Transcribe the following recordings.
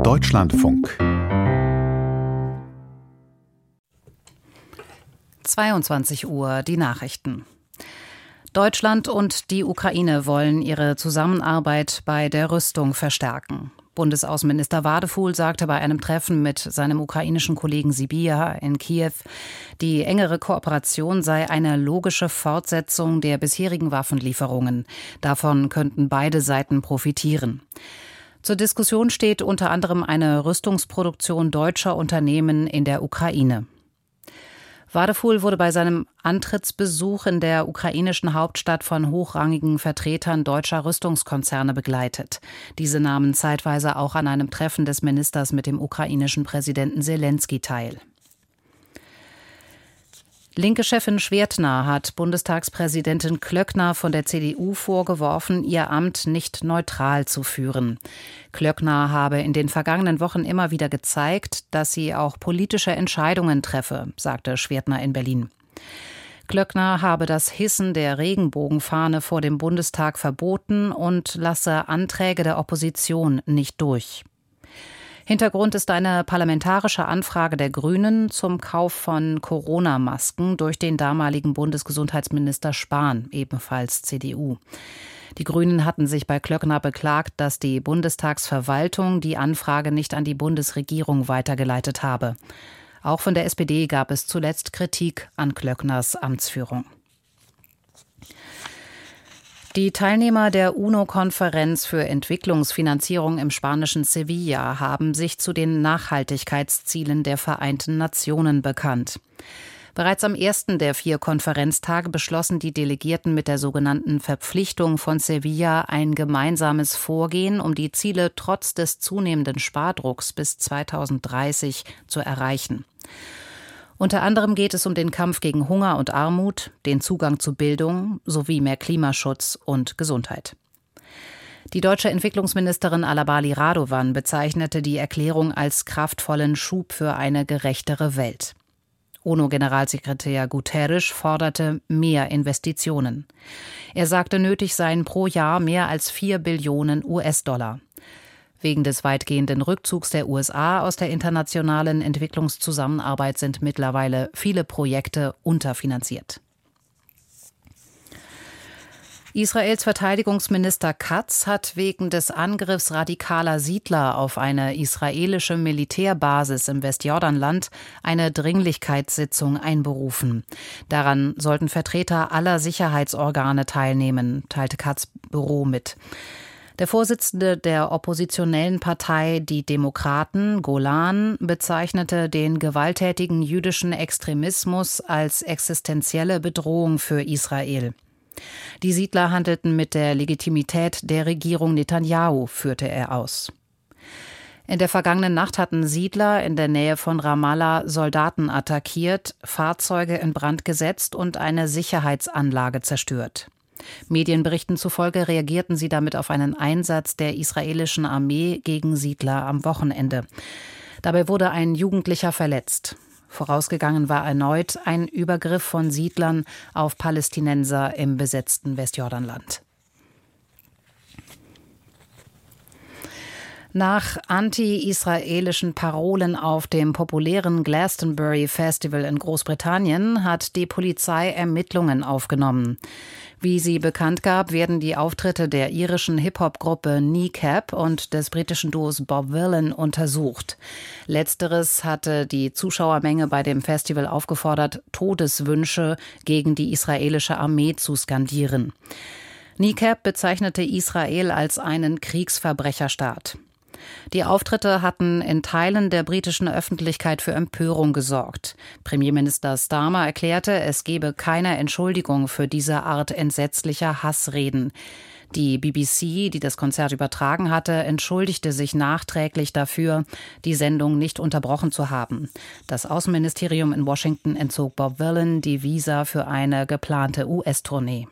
Deutschlandfunk 22 Uhr, die Nachrichten. Deutschland und die Ukraine wollen ihre Zusammenarbeit bei der Rüstung verstärken. Bundesaußenminister Wadefuhl sagte bei einem Treffen mit seinem ukrainischen Kollegen Sybiha in Kiew, die engere Kooperation sei eine logische Fortsetzung der bisherigen Waffenlieferungen. Davon könnten beide Seiten profitieren. Zur Diskussion steht unter anderem eine Rüstungsproduktion deutscher Unternehmen in der Ukraine. Wadefuhl wurde bei seinem Antrittsbesuch in der ukrainischen Hauptstadt von hochrangigen Vertretern deutscher Rüstungskonzerne begleitet. Diese nahmen zeitweise auch an einem Treffen des Ministers mit dem ukrainischen Präsidenten Selenskyj teil. Linke Chefin Schwertner hat Bundestagspräsidentin Klöckner von der CDU vorgeworfen, ihr Amt nicht neutral zu führen. Klöckner habe in den vergangenen Wochen immer wieder gezeigt, dass sie auch politische Entscheidungen treffe, sagte Schwertner in Berlin. Klöckner habe das Hissen der Regenbogenfahne vor dem Bundestag verboten und lasse Anträge der Opposition nicht durch. Hintergrund ist eine parlamentarische Anfrage der Grünen zum Kauf von Corona-Masken durch den damaligen Bundesgesundheitsminister Spahn, ebenfalls CDU. Die Grünen hatten sich bei Klöckner beklagt, dass die Bundestagsverwaltung die Anfrage nicht an die Bundesregierung weitergeleitet habe. Auch von der SPD gab es zuletzt Kritik an Klöckners Amtsführung. Die Teilnehmer der UNO-Konferenz für Entwicklungsfinanzierung im spanischen Sevilla haben sich zu den Nachhaltigkeitszielen der Vereinten Nationen bekannt. Bereits am ersten der 4 Konferenztage beschlossen die Delegierten mit der sogenannten Verpflichtung von Sevilla ein gemeinsames Vorgehen, um die Ziele trotz des zunehmenden Spardrucks bis 2030 zu erreichen. Unter anderem geht es um den Kampf gegen Hunger und Armut, den Zugang zu Bildung sowie mehr Klimaschutz und Gesundheit. Die deutsche Entwicklungsministerin Alabali Radovan bezeichnete die Erklärung als kraftvollen Schub für eine gerechtere Welt. UNO-Generalsekretär Guterres forderte mehr Investitionen. Er sagte, nötig seien pro Jahr mehr als 4 Billionen US-Dollar. Wegen des weitgehenden Rückzugs der USA aus der internationalen Entwicklungszusammenarbeit sind mittlerweile viele Projekte unterfinanziert. Israels Verteidigungsminister Katz hat wegen des Angriffs radikaler Siedler auf eine israelische Militärbasis im Westjordanland eine Dringlichkeitssitzung einberufen. Daran sollten Vertreter aller Sicherheitsorgane teilnehmen, teilte Katz' Büro mit. Der Vorsitzende der oppositionellen Partei Die Demokraten, Golan, bezeichnete den gewalttätigen jüdischen Extremismus als existenzielle Bedrohung für Israel. Die Siedler handelten mit der Legitimität der Regierung Netanyahu, führte er aus. In der vergangenen Nacht hatten Siedler in der Nähe von Ramallah Soldaten attackiert, Fahrzeuge in Brand gesetzt und eine Sicherheitsanlage zerstört. Medienberichten zufolge reagierten sie damit auf einen Einsatz der israelischen Armee gegen Siedler am Wochenende. Dabei wurde ein Jugendlicher verletzt. Vorausgegangen war erneut ein Übergriff von Siedlern auf Palästinenser im besetzten Westjordanland. Nach anti-israelischen Parolen auf dem populären Glastonbury Festival in Großbritannien hat die Polizei Ermittlungen aufgenommen. Wie sie bekannt gab, werden die Auftritte der irischen Hip-Hop-Gruppe Kneecap und des britischen Duos Bob Vylan untersucht. Letzteres hatte die Zuschauermenge bei dem Festival aufgefordert, Todeswünsche gegen die israelische Armee zu skandieren. Kneecap bezeichnete Israel als einen Kriegsverbrecherstaat. Die Auftritte hatten in Teilen der britischen Öffentlichkeit für Empörung gesorgt. Premierminister Starmer erklärte, es gebe keine Entschuldigung für diese Art entsetzlicher Hassreden. Die BBC, die das Konzert übertragen hatte, entschuldigte sich nachträglich dafür, die Sendung nicht unterbrochen zu haben. Das Außenministerium in Washington entzog Bob Vylan die Visa für eine geplante US-Tournee.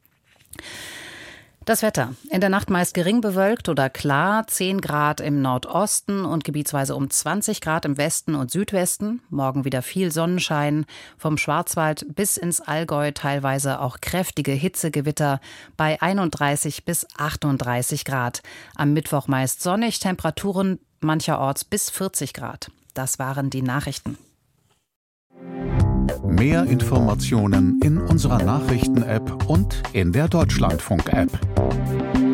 Das Wetter. In der Nacht meist gering bewölkt oder klar, 10 Grad im Nordosten und gebietsweise um 20 Grad im Westen und Südwesten. Morgen wieder viel Sonnenschein. Vom Schwarzwald bis ins Allgäu teilweise auch kräftige Hitzegewitter bei 31 bis 38 Grad. Am Mittwoch meist sonnig, Temperaturen mancherorts bis 40 Grad. Das waren die Nachrichten. Mehr Informationen in unserer Nachrichten-App und in der Deutschlandfunk-App.